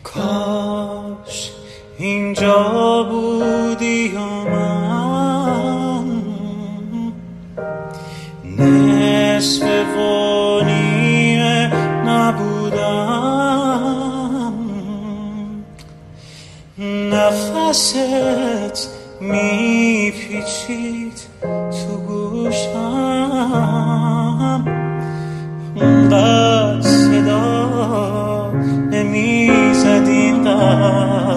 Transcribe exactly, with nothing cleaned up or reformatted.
کاش اینجا بودی یا من نصف و نیمه نبودم. نفست میپیچید تو گوشم، اونقدر صدا نمیزد اینقدر